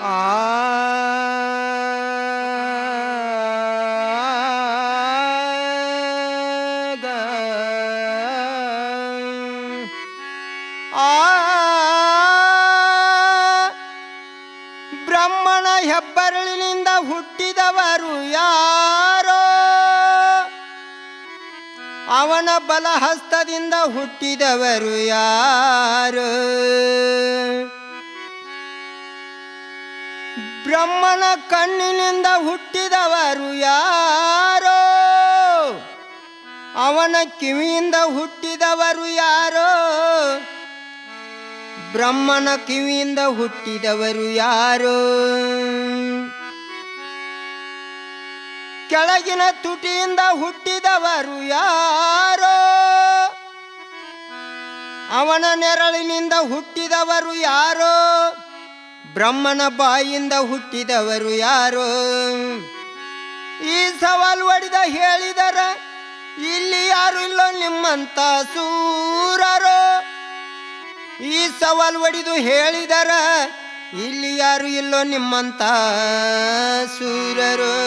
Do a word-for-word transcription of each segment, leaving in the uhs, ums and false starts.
ಆ ಬ್ರಹ್ಮನ ಹೆಬ್ಬರಳಿನಿಂದ ಹುಟ್ಟಿದವರು ಯಾರೋ, ಅವನ ಬಲಹಸ್ತದಿಂದ ಹುಟ್ಟಿದವರು ಯಾರು. ಬ್ರಹ್ಮನ ಕಣ್ಣಿನಿಂದ ಹುಟ್ಟಿದವರು ಯಾರೋ, ಅವನ ಕಿವಿಯಿಂದ ಹುಟ್ಟಿದವರು ಯಾರೋ. ಬ್ರಹ್ಮನ ಕಿವಿಯಿಂದ ಹುಟ್ಟಿದವರು ಯಾರೋ. ಕೆಳಗಿನ ತುಟಿಯಿಂದ ಹುಟ್ಟಿದವರು ಯಾರೋ, ಅವನ ನೆರಳಿನಿಂದ ಹುಟ್ಟಿದವರು ಯಾರೋ. ಬ್ರಹ್ಮನ ಬಾಯಿಂದ ಹುಟ್ಟಿದವರು ಯಾರೋ. ಈ ಸವಾಲು ಹೊಡೆದ ಹೇಳಿದರ ಇಲ್ಲಿ ಯಾರು ಇಲ್ಲೋ ನಿಮ್ಮಂತ ಸೂರರು. ಈ ಸವಾಲು ಹೊಡೆದು ಹೇಳಿದರ ಇಲ್ಲಿ ಯಾರು ಇಲ್ಲೋ ನಿಮ್ಮಂತ ಸೂರರು.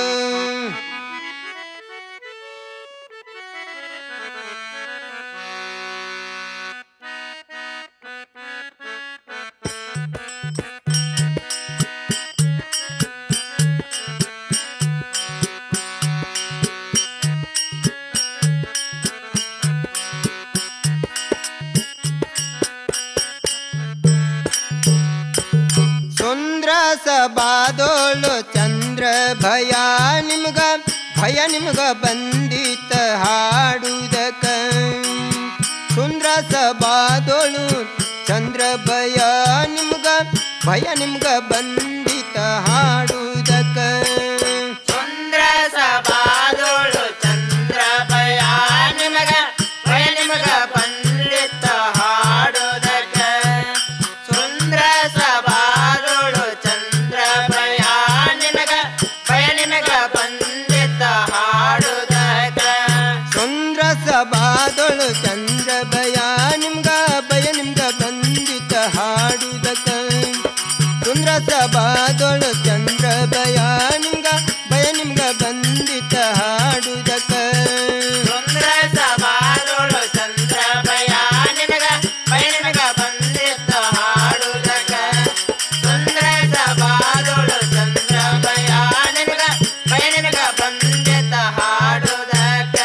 ಸಭಾದೋಳು ಚಂದ್ರ ಭಯ ನಿಮ್ಗ ಭಯ ನಿಮ್ಗ ಬಂದಿತ ಹಾಡುವುದಕ. ಸುಂದ್ರ ಸಭಾದೋಳು ಚಂದ್ರ ಭಯ ನಿಮ್ಗ ಭಯ ನಿಮ್ಗ ಬಂದಿತ ಹಾಡುವುದಕ. ಸುಂದ್ರ ಸಭಾದೋಳು ಚಂದ್ರ ಭಯ ನಿಮಗ ಭಯ ನಿಮಗ ಬಂದಿತ ಹಾಡುವುದಕ. ಸುಂದ್ರ ಸಭಾದೋಳು ಚಂದ್ರ ಭಯ ನಿಮಗ ಭಯ ನಿಮಗ ಬಂದಿತ ಹಾಡುವುದಕ. ಸುಂದ್ರ ಸಭಾದೋಳು ಚಂದ್ರ ಭಯ ನಿಮ್ಗ ಭಯ ನಿಮ್ಗ ಬಂದಿತ ಹಾಡುವುದಕ. ಸುಂದ್ರ ಸಭಾದೋಳು ಚಂದ್ರ ಭಯ ನಿಮ್ಗ ಭಯ ನಿಮ್ಗ ಬಂದಿತ ಹಾಡುವುದಕ. ಸುಂದ್ರ ಸಭಾದೋಳು ಚಂದ್ರ ಭಯ ನಿಮಗ ಭಯ ನಿಮಗ ಬಂದಿತ ಹಾಡುವುದಕ. ಸುಂದ್ರ ಸಭಾದೋಳು ಚಂದ್ರ ಭಯ ನಿಮಗ ಭಯ ನಿಮಗ ಬಂದಿತ ಹಾಡುವುದಕ.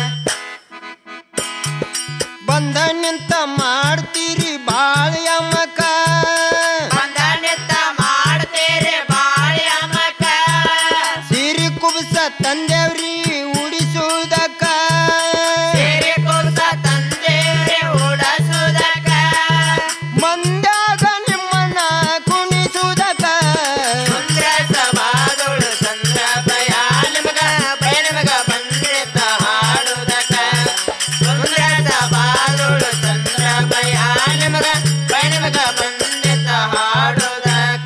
ಬಂದ ನಿಂತ ಮಾಡ್ತೀರಿ ಬಾಳ್ಯಮಕ, ಬಂದ ನಿಂತ ಮಾಡ್ತೀರಿ ಬಾಳ್ಯಮಕ. ಸಿರಿ ಕುಬಸ ತಂದೇವ್ರಿ ಉಡಿಸುವುದಕ್ಕ. ಸಿರಿ ಕುಬಸ ತಂದೇವ್ರಿ ಉಡಿಸುವುದಕ್ಕ. ಮಂದ್ಯಾಗ ನಿಮ್ಮನ್ನ ಕುಣಿಸುವುದಕ್ಕ. ಸುಂದ್ರ ಸಭಾದೋಳು ಚಂದ್ರ ಭಯ ನಿಮಗ ಭಯ ನಿಮಗ ಬಂದಿತ ಹಾಡುವುದಕ್ಕ. ಸುಂದ್ರ ಸಭಾದೋಳು ಚಂದ್ರ ಭಯ ನಿಮಗ ಭಯ ನಿಮಗ ಬಂದಿತ ಹಾಡುವುದಕ್ಕ.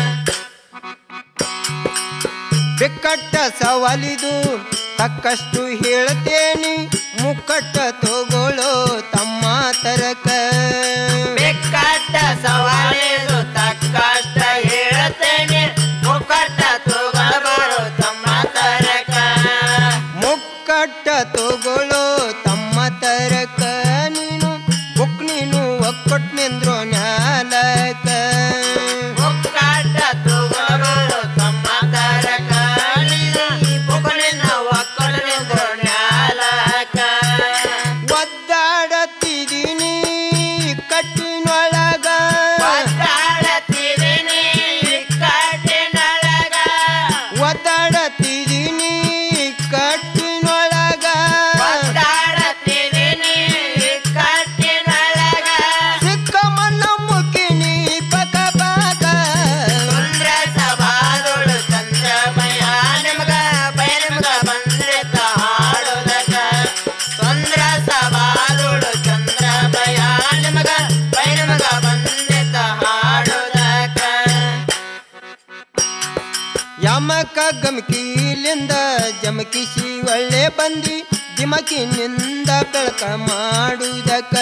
ಬಿಕ್ಕಟ್ಟ ಸವಾಲಿದು ತಕ್ಕಷ್ಟು ಹೇಳ್ತೇನಿ, ಮುಕ್ಕಟ್ಟ ತಗೊಳ್ಳೋ ತಮ್ಮ ತರಕ. ಬೆಕ್ಕಟ್ಟ ಸವಾಲಿದು ತಕ್ಕಷ್ಟ ಹೇಳ್ತೇನೆ, ಮುಕ್ಕಟ್ಟ ತಗೊಳ್ಳಬಾರೋ ತಮ್ಮ ತರಕ. ಮುಕ್ಕಟ್ಟ ತಗೊಳ್ಳೋ ತಮ್ಮ ತರಕ. ನೀನು ಬುಕ್ ನೀನು ಒಕ್ಕಟ್ ನಿಂದ್ರೋ ನ್ಯಾಲಕ. ಮುಕ್ಕಟ್ಟ ತಗೊಳ್ಳಬಾರೋ ತಮ್ಮ ತರಕ. ಬುಕ್ಕನಿಂದ ಒಕ್ಕಲಿನಿಂದ ನ್ಯಾಲಕ. ಒದ್ದಾಡತ್ತಿದೀನಿ ಕಟ್ಟಿನೊಳಗ, ಒದ್ದಾಡತ್ತಿದೀನಿ ಕಟ್ಟಿನೊಳಗ. ಒದ್ದಾಡತ್ತಿದೀನಿ ಕಟ್ಟಿನೊಳಗ. ಒದ್ದಾಡತ್ತಿದೀನಿ ಕಟ್ಟಿನೊಳಗ. ಸಿಕ್ಕ ಮಣ್ಣ ಮುಕ್ಕಿನಿ ಪಕ ಪಕ. ಸುಂದ್ರ ಸಭಾದೋಳು ಚಂದ್ರ ಭಯ ನಿಮಗ ಭಯ ನಿಮಗ ಬಂದಿತ ಹಾಡುವುದಕ. ಸುಂದ್ರ ಸಭಾದೋಳು ಚಂದ್ರ ಭಯ ನಿಮಗ ಭಯ ನಿಮಗ ಬಂದಿತ ಹಾಡುವುದಕ. ಯಮಕ ಗಮಕಿಲಿಂದ ಜಮಕಿಸಿ ಒಳ್ಳೆ ಬಂದಿ ದಿಮಕಿನಿಂದ ಬೆಳಕ ಮಾಡುವುದಕ.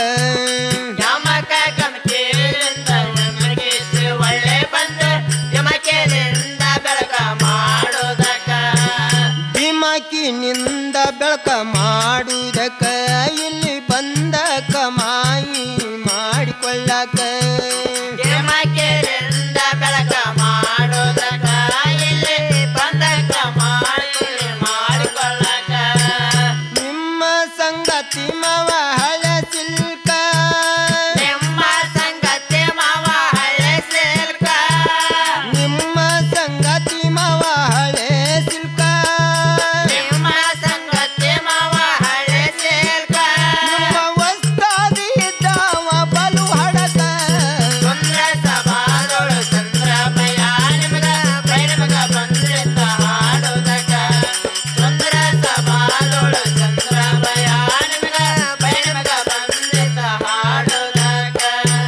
ಯಮಕ ಗಮಕಿಲಿಂದ ನಮಗಿಸಿ ಒಳ್ಳೆ ಬಂದ ಯಮಕೆಲೆ ಬೆಳಕ ಮಾಡುವುದಕ್ಕ ಇಲ್ಲಿ ಬಂದ ಕಮಾಯಿ ಮಾಡಿಕೊಳ್ಳಕ ಕೆಮಕೆರೆಯಿಂದ ಬೆಳಕ ಮಾಡೋದಕ್ಕ ಇಲ್ಲಿ ಬಂದ ಕಮಾಯಿ ಮಾಡಿಕೊಳ್ಳಕ ನಿಮ್ಮ ಸಂಗತಿ ಮವ ಹಳೆ ಸಿಲ್ಕ ನಿಮ್ಮ ಸಂಗತಿ ಮಾವ ಹಳೆ ಸಿಲ್ಕ ನಿಮ್ಮ ಸಂಗತಿ ಮವ ಹಳೆ ಸಿಲ್ಕ ನಿಮ್ಮ ಸಂಗತಿ ಮಾವ ಹಳೆ ಸಿಲ್ಕ ನಿಮ್ಮ ವಸ್ತಾದಿ ಇದ್ದಾವ ಬಲು ಹಡಕ ಸುಂದ್ರ ಸಭಾದೊಳು ಚಂದ್ರಮಯ ನಿಮಗ ಬೈ ನಿಮಗ ಬಂದ್ರಿತ ಹಾಡೋದಕ್ಕ ಸುಂದ್ರ ಸಭಾದೊಳು ಚಂದ್ರಮಯ ನಿಮಗ ಬೈ ನಿಮಗ ಬಂದ್ರಿತ ಹಾಡೋದಕ್ಕ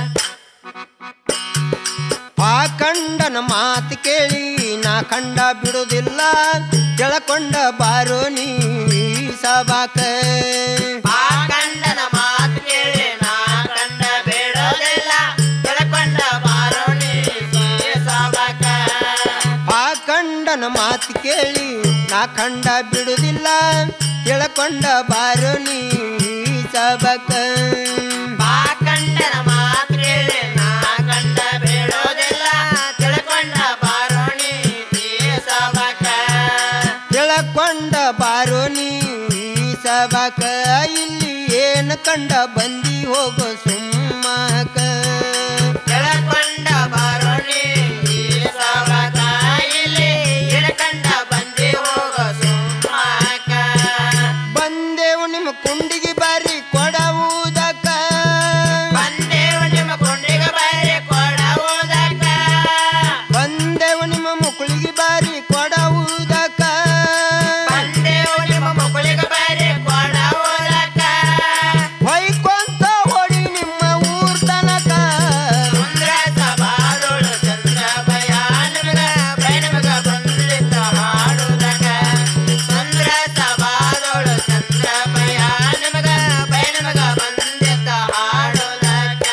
ಆ ಕಂಡನ ಮಾತು ಕೇಳಿ ನಾ ಕಂಡ ಬಿಡುವುದಿಲ್ಲ ಕೆಳಕೊಂಡ ಬಾರೋ ನೀ ಸಭಾಕ ಆ ಕಂಡನ ಮಾತು ಕೇಳಿ ನಾ ಕಂಡ ಬೇಡೋದಿಲ್ಲ ಬೆಳಕೊಂಡ ಬಾರೋಣಿ ಸಭಾಕ ಆ ಕಂಡನ ಮಾತು ಕೇಳಿ ನಾ ಕಂಡ ಬಿಡುವುದಿಲ್ಲ ಕೆಳಕೊಂಡ ಬಾರೋ ನೀ ಸಭಾಕ ಆ ಕಂಡನ ಮಾತು ಕೇಳಿ ನಾ ಕಂಡ ಬೇಡೋದಿಲ್ಲ ತಿಳ್ಕೊಂಡ ಬಾರೋಣಿ ಸಭಾಕ ಕೆಳಕೊಂಡ ಬಾರೋ ನೀ ಸಭಾಕ ಇಲ್ಲಿ ಏನು ಕಂಡ ಬಂದಿ ಹೋಗೋ ಸುಮ್ಮಕ ತಿಳ್ಕೊಂಡ ಬಾರೋಣಿ ಸಭಾಕ ಇಲ್ಲಿ ಇಳ್ಕಂಡ ಬಂದಿ ಹೋಗೋ ಸುಮ್ಮಕ ಬಂದೆವು ನಿಮ್ಮ ಕುಂಡಿಗೆ ಬಾರಿ ಕೊಡವುದಕ್ಕ ಬಂದೇವು ನಿಮ್ಮ ಕೊಂಡಿಗೆ ಬಾರಿ ಕೊಡವುದಕ್ಕ ಬಂದೆವು ನಿಮ್ಮ ಮುಕುಳಿಗೆ ಬಾರಿ ಕೊಡವುದಕ್ಕ ಬಂದೇವು ನಿಮ್ಮ ಮಕ್ಕಳಿಗೆ ಬಾರಿ ಕೊಡವುದಕ್ಕ ಹೊಯ್ಕೊಂತ ಹೊಡಿ ನಿಮ್ಮ ಊರ್ ತನಕ ಸುಂದ್ರ ಸಭಾದೊಳು ಚಂದ್ರಭಯ ನಿಮಗ ಬೈ ನಿಮಗ ಬಂದ್ರಿತ ಹಾಡುದಕ್ಕ ಸುಂದ್ರ ಸಭಾದೊಳು ಚಂದ್ರಭಯ ನಿಮಗ ಬೈ ನಿಮಗ ಬಂದ್ರಿತ ಹಾಡುದಕ್ಕ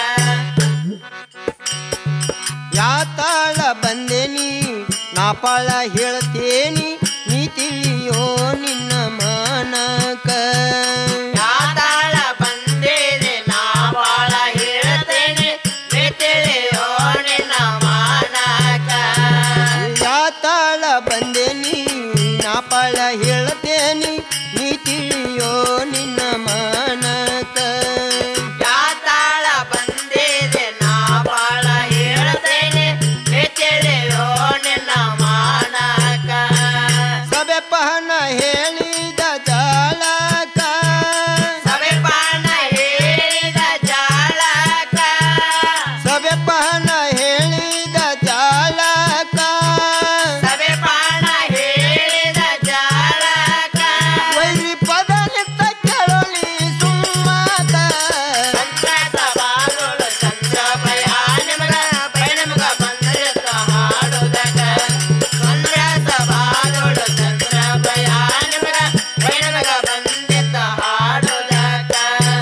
ಯಾತಾಳ ಬಂದೇನಿ ನಾಪಾಳ ಹೇಳ್ತೇನಿ ನೀ ತಿಳಿಯೋ ನಿನ್ನ ಮನಕ ಯಾತಾಳ ಬಂದಿದೆ ನಾ ಬಾಳ ಹೇಳ್ತೇನೆ ನೀ ತಿಳಿಯೋ ನಿನ್ನ ಮಾನಕ ಯಾತಾಳ ಬಂದೇನಿ ನಾಪಾಳ ಹೇಳ್ತೇನಿ ನೀ ತಿಳಿಯೋ ನಿನ್ನ ಮನಕ ಯಾತಾಳ ಬಂದಿದೆ ನಾ ಬಾಳ ಹೇಳ್ತೇನೆ ನೀ ತಿಳಿಯೋ ನಿನ್ನ ಮಾನಕ ಸಭೆ ಪಹನ ಹೇಳಿದ ಜಾಲಕ ಸಭೆ ಪಾನ ಹೇಳಿದ ಜಾಲಕ ಸಭೆ ಪಹನ ಹೇಳಿದ ಜಾಲಕ ಸಭೆ ಪಾನ ಹೇಳಿದ ಜಾಲಕ ವೈರಿ ಪದ ನಿತ್ತ ಕೇಳಲಿ ಸುಮ್ಮಕ ಚಂದ್ರ ಸಭಾದೊಳು ಚಂದ್ರಭಯ ನಿಮಗ ಬೈ ನಿಮಗ ಬಂದ್ರಿತ ಹಾಡುದಕ್ಕ ಚಂದ್ರ ಸಭಾದೊಳು ಚಂದ್ರಭಯ ನಿಮಗ ಬೈ ನಿಮಗ ಬಂದಿತ ಹಾಡುದಕ್ಕ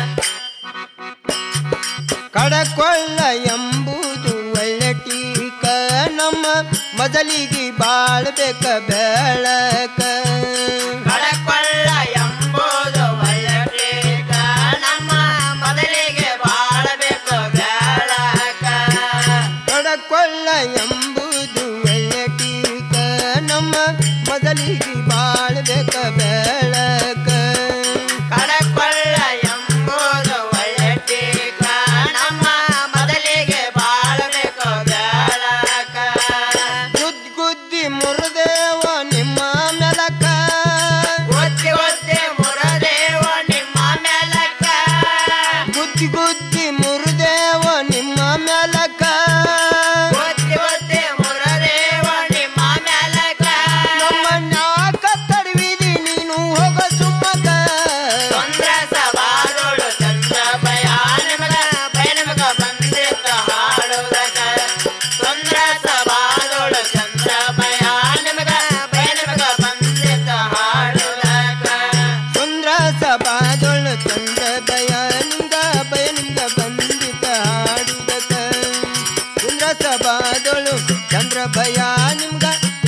ಕಡಕೊಳ್ಳ ಎಂಬುದು ಒಳ್ಳೆ ಟೀಕ ನಮ್ಮ ಮೊದಲಿಗೆ ಬಾಳ್ಬೇಕ ಬೆಳಕ ಕಡಕೊಳ್ಳ ಎಂಬುದು ಒಳ್ಳೆಕ ನಮ್ಮ ಮೊದಲಿಗೆ ಬಾಳಬೇಕು ಬೆಳಕ ಕಡಕೊಳ್ಳ ಎಂಬುದು ಒಳ್ಳೆ ಟೀಕ ನಮ್ಮ ಮೊದಲಿಗೆ ಬಾಳ್ಬೇಕ ಬೆಳಕ ಕಡಕೊಳ್ಳ ಎಂಬುದು ಒಳ್ಳೆಕ ನಮ್ಮ ಮೊದಲಿಗೆ ಬಾಳಬೇಕು ಬೆಳಕ ಗುದ್ ಗುದ್ದಿ ಮುರಿದೇವ ನಿಮ್ಮ ಮೆಲಕ ಒತ್ತಿ ಒತ್ತಿ ಮುರದೇವ ನಿಮ್ಮ ಮೆಲಕ ಗುದ್ದಿ ಗುದ್ದಿ ಮುರಿದೇವ ನಿಮ್ಮ ಮೆಲಕ ಒತ್ತಿ ಒತ್ತಿ ಮುರದೇವ ನಿಮ್ಮ ಮೆಲಕ ನಮ್ಮ ನ್ಯಾಕ ತಡವಿದಿ ನೀನು ಹೋಗ ಸುಮ್ಮಕ ಚಂದ್ರ ಸಭಾದೊಳು ಚಂದ್ರಭಯ ನಿಮಗ ಬೈ ನಿಮಗ ಬಂದಿತ ಹಾಡುದಕ್ಕ ಚಂದ್ರ ಸಭಾದೊಳು ಚಂದ್ರಭಯ ನಿಮಗ ಬೈ ನಿಮಗ ಬಂದಿತ ಹಾಡುದಕ್ಕ ಸುಂದ್ರ ಸಭಾದೊಳು ಚಂದ್ರ ಭಯ ನಿಮ್ಗ ಭಯ ನಿಮ್ಗ ಬಂದಿತ ಹಾಡುದಕ ಸುಂದ್ರ ಸಭಾದೊಳು ಚಂದ್ರ ಭಯ ನಿಮ್ಗ